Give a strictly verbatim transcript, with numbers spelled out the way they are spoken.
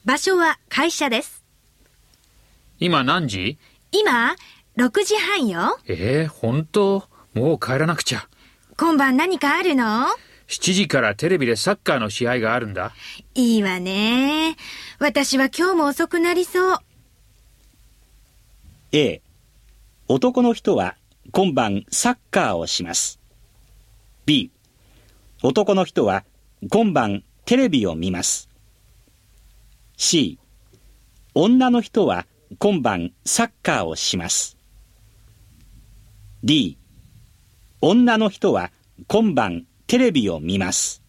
場所は会社です。 今何時？ 今、ろくじはんよ。 えー、本当？もう帰らなくちゃ。 今晩何かあるの？ しちじからテレビでサッカーの試合があるんだ。 いいわね。私は今日も遅くなりそう。 A、男の人は今晩サッカーをします。B、男の人は今晩テレビを見ます。C、女の人は今晩サッカーをします。D、女の人は今晩テレビを見ます。